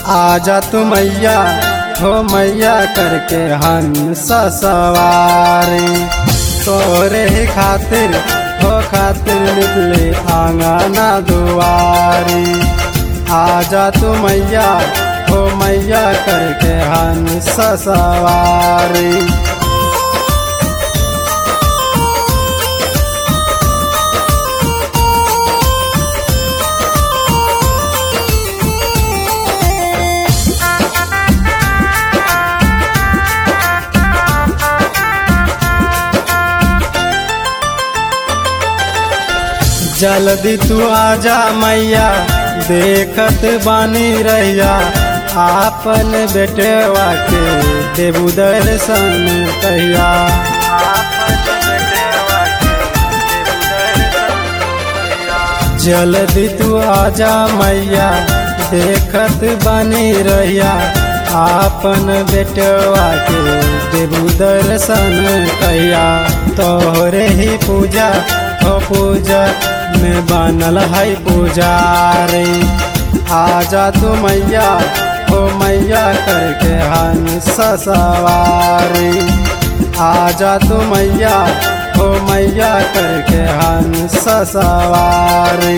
आजा तू मैया हो मैया करके हंस सवारी, तोरे ही खातिर निकले आंगना दुआरी। आजा तू मैया हो मैया करके हंस सवारी। जल्दी तू आजा मैया देखत बानी रहिया, आपन बेटवा के देबू दर्शन कहिया। जल्दी तू आजा मैया देखत बानी रहिया, आपन बेटवा के देबू दर्शन कहिया। तोहरे ही पूजा हो पूजा में बनल है पुजारी। आजा तू मैया हो मैया करके हंस सवारी। आजा तू मैया हो मैया करके हंस सवारी।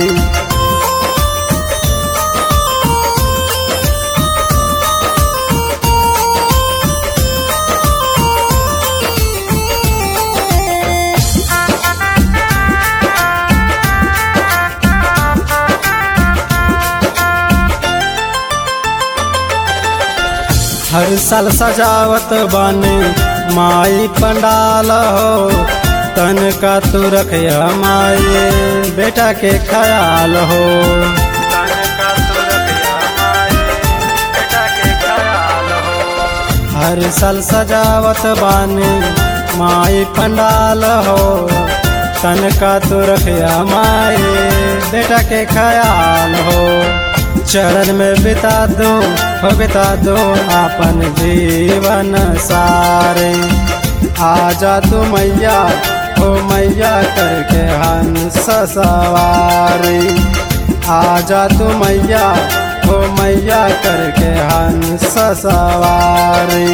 हर साल सजावत बानी माई पंडाल हो, तन का तू रखिया माई बेटा के ख्याल हो। हर साल सजावत बानी माई पंडाल हो, तन का तू रखिया माई बेटा के ख्याल हो। चरण में बिता दो आपन जीवन सारे। आजा तू मैया हो मैया करके हंस सवारी। आजा तू मैया हो मैया करके हंस सवारी।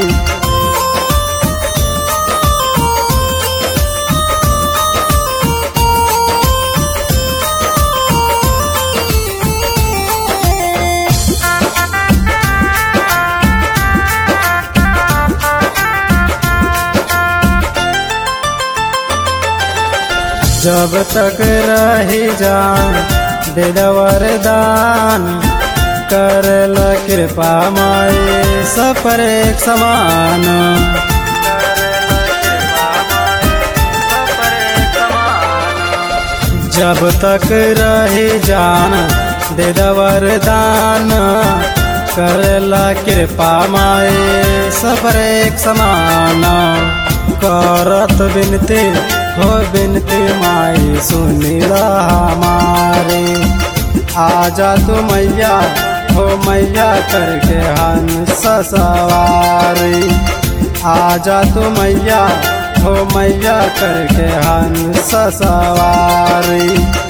जब तक रही जान दे वरदान, करल कृपा माई सब पर एक समान। जब तक रही जान दे वरदान, करल कृपा माई सब पर एक समान। करत बिनती हो बिनती माई सुनिला हमारे। आजा तू मैया हो मैया करके हंस सवारी। आजा तू मैया हो मैया करके हंस सवारी।